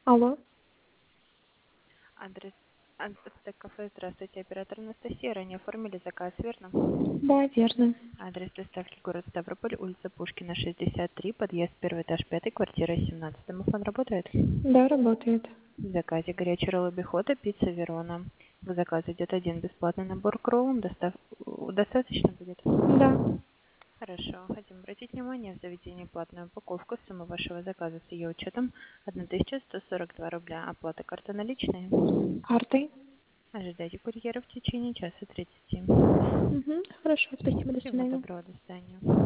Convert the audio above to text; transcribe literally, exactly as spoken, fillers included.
Алло. Адрес Антек кафе. Здравствуйте, оператор Анастасия. Ранее оформили заказ, верно? Да, верно. Адрес доставки город Ставрополь, улица Пушкина, шестьдесят три, подъезд первый этаж, пятый, квартира семнадцать. Домофон работает? Да, работает. В заказе горячий ролл обихода, пицца Верона. В заказе идет один бесплатный набор к роллам. Достав... Достаточно будет? Да. Хорошо. Хотим обратить внимание в заведении платную упаковку. Сумма вашего заказа с ее учетом тысяча сто сорок два рубля. Оплата карта наличные. Картой. Ожидайте курьера в течение часа тридцати. Угу. Хорошо, спасибо, до Всего свидания. доброго, до свидания.